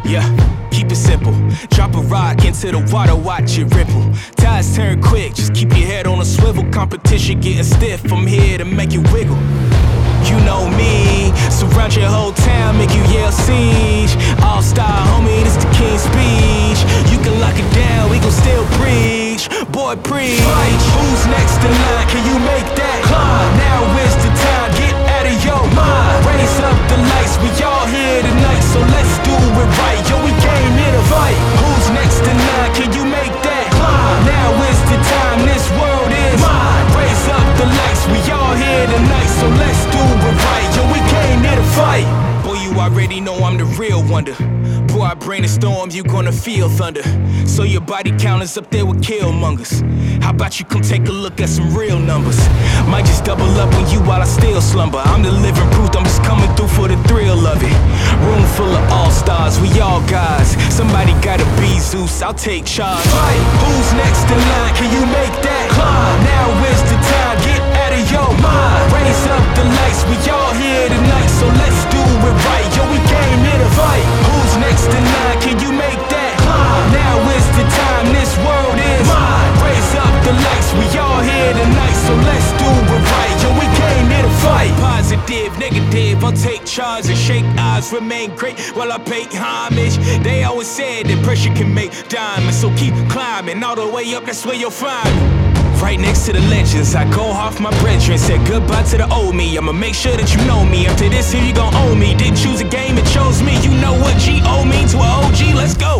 Yeah, keep it simple. Drop a rock into the water, watch it ripple. Tides turn quick, just keep your head on a swivel. Competition getting stiff, I'm here to make you wiggle. You know me, surround your whole town, make you yell siege. All-star, homie, this the king's speech. You can lock it down, we gon' still preach. Boy, preach. Who's next in line? Can you make that climb? Now is the time, get out of your mind. Raise up the lights, we all here tonight, so let's do it right. Yo, we came here to fight. Who's next in line? Can you make that climb? Now is the time, this world is mine. Raise up the lights, we all here tonight, so let's do it right. Yo, we came here to fight. Boy, you already know I'm the real wonder. Before I bring the storm, you gonna feel thunder. So your body count is up there with killmongers. How about you come take a look at some real numbers? Might just double up on you while I still slumber. I'm the living proof, I'm just coming through for the thrill of it. Room full of all-stars, we all guys. Somebody gotta be Zeus, I'll take charge. Right. Who's next in line? Can you make that climb? Now is the time, get out of your mind. Raise up the lights, we all here tonight, so let's do it right. Yo, we came here to fight. Who's next in line? Can you make that climb? Now is the time, this world is mine. Raise up the lights, we all here tonight, so let's do it right. Yo, we came here to fight. Positive, negative, I'll take charge and shake eyes, remain great while I pay homage. They always said that pressure can make diamonds, so keep climbing all the way up, that's where you'll find me. Right next to the legends, I go off my brethren. Said goodbye to the old me, I'ma make sure that you know me. After this here you gon' owe me. Didn't choose a game, it chose me. You know what G.O. mean to an OG, let's go.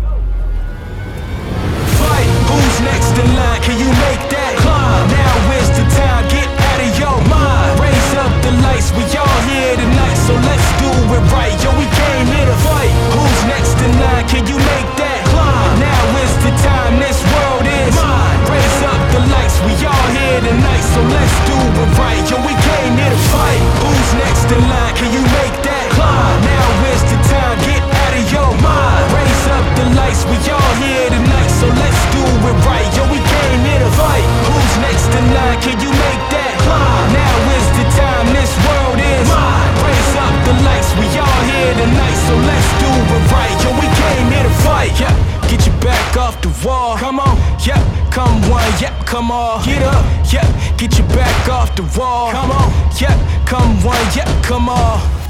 Fight, who's next in line? Can you make that climb? Now is the time, get out of your mind. Raise up the lights, we all here tonight, so let's do it right. Yo, we came here to fight. Who's next in line? Can you make that climb? Now is the time, this world is mine. Raise up the lights, we all here tonight, so let's do it right. Yo, we came here to fight. Who's next in line? Can you make that climb? Now is the time, get out of your mind. Raise up the lights, we all here tonight, so let's do it right. Yo, we came here to fight. Who's next in line? Can you make that climb? Now is the time, this world is mine. Raise up the lights, we all here tonight, so let's do it right. Yo, we came here to fight. Yeah. Get your back off the wall. Come on, yep, come one, yep, come on. Get up, yep, get your back off the wall. Come on, yep, come one, yep, come on.